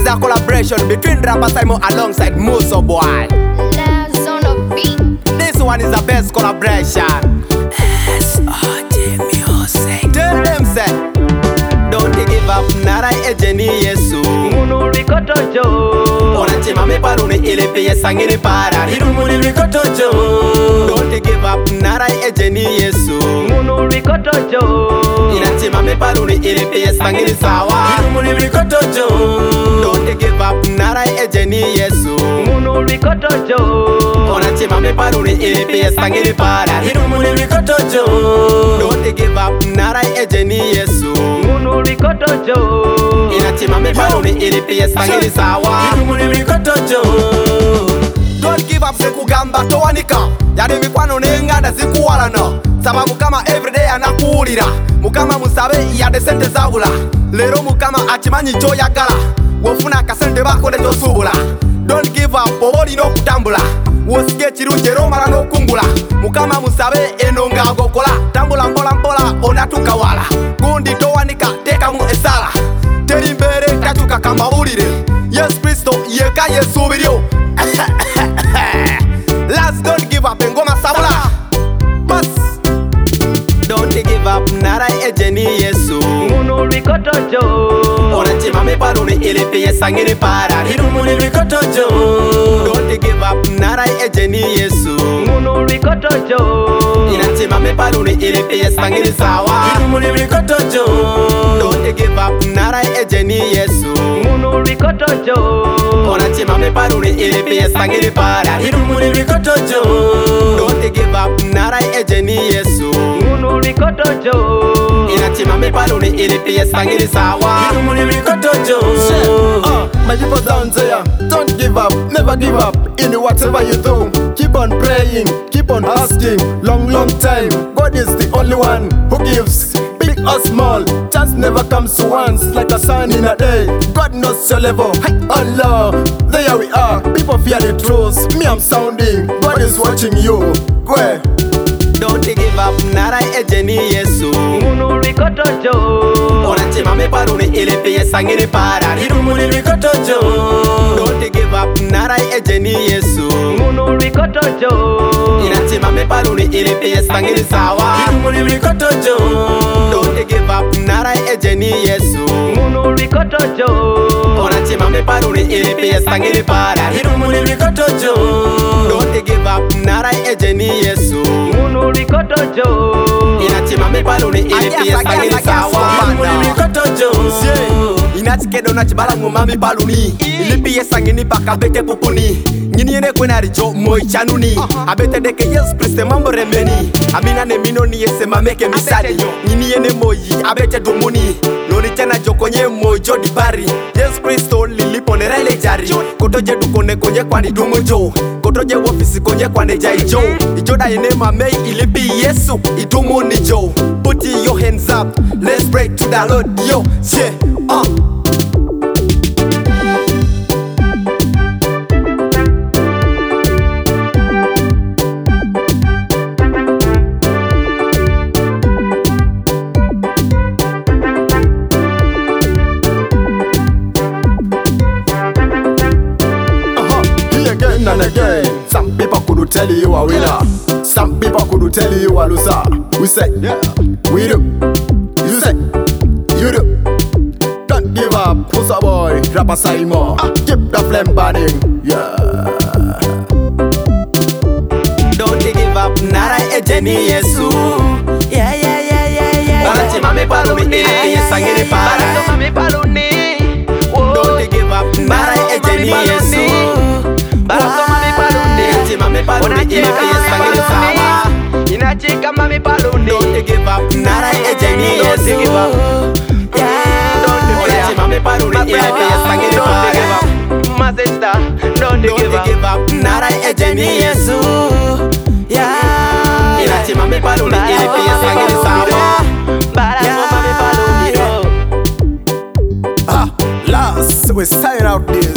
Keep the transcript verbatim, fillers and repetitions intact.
a collaboration between rapper Simon alongside Muso Boy. Last on the beat. This one is the best collaboration. S O G Music. Tell them say, don't give up, nara ejeni Yesu. Munu rikoto jo. Onachema me paruni ile peye sangini para. Munu rikoto jo. Don't give up, nara ejeni Yesu. Munu rikoto jo. Inachema me paruni ile peye sangini sawa. Munu rikoto jo. Don't give up, nara ejeni Yesu. Munu rikoto jo. Onachema me paruni ile peye sangini para. Munu rikoto jo. Don't give up, nara ejeni Yesu. Munu rikoto jo. Inachema me paruni ile peye sangini sawa. Munu rikoto jo. Don't give up sekugamba towanika. Yade mikwano nenganda zikuwalana. Sababu kama everyday anakuulira. Mukama musabe yade sente zabula. Lero mukama achimanyi cho yagala. Wofuna kasente bako dejo subula. Don't give up oboli no kutambula. Wosige chiruje romala no kungula. Mukama musabe enonga gokola. Tambula mpola mpola onatuka wala. Gundi towanika teka mu esala. Teri mbere katuka kama ulire. Yes Kristo yeka Yesu video. Last don't give up engoma sabula. Bas. Don't give up nara ejeni Yesu. Munu rikoto jo. Onachema me paruni ile peye sangini para. Munu rikoto jo. Don't give up nara ejeni Yesu. Munu rikoto jo. Inachema me paruni ile peye sangini sawa. Munu rikoto jo. Don't give up nara ejeni Yesu. Munu rikoto jo. Onachema me paruni ile peye sangini para. Munu rikoto jo. Don't give up nara ejeni Yesu. Munu rikoto jo. Inachema me paruni ile peye sangini sawa. Munu rikoto jo. Uh, my people down there, don't give up, never give up in whatever you do. Keep on praying, keep on asking. Long, long time, God is the only one who gives. Big or small, chance never comes once like a sun in a day. God knows your level, hey, Allah. There we are, people fear the truth. Me, I'm sounding, God is watching you. Where? Don't give up, nara ejeni Yesu. Munu rikoto jo. Onachema me paruni ile peye sangini para. Munu rikoto jo. Don't give up, nara ejeni Yesu. Munu rikoto jo. Inachema me paruni ile peye sangini sawa. Munu rikoto jo. Don't give up, nara ejeni Yesu. Munu rikoto jo. Onachema me paruni ile peye sangini para. Munu rikoto jo. Don't give up, nara ejeni Yesu. Munu rikoto jo. Inachema me paruni ile peye sangini sawa. Munu rikoto jo. Inachikedo na chibala ngumami baluni. Ilipi yesangini baka bete pupuni. Nyini yene kwena rijo moi chanuni. Abete deke Yesu Kriste mambo remeni. Amina ne mino ni yese mameke misari. Nyini yene moi abete dumuni. Noni chana jokonye moi jodi bari. Yesu Kristo lilipo nerele jari. Kotoje dukone konye kwani dumujo. Kotoje wofisi konye kwani jaijo. Ijoda yene mamei ilipi Yesu idumuni jo. Put your hands up, let's pray to the Lord, yo, yeah, uh. Again and again, some people could tell you a winner. Some people could tell you a loser. We say, yeah, we do. You say, you do. Don't give up, Muso Boy, rapper Simon. Keep the flame burning, yeah. Don't give up, nara ejeni Yesu. Yeah, yeah, yeah, yeah, yeah. Onachema me paruni ile peye sangini para. Don't give up, nara ejeni Yesu. Inachema me paruni ile peye sangini sawa. Inachika mami paluni. Don't give up, nara ejeni Yesu. Onachema me paruni ile peye sangini para. My sister, don't Don't give up, nara ejeni Yesu. Yeah. Inachema me paruni ile peye sangini sawa. Ah, last, we sign out this.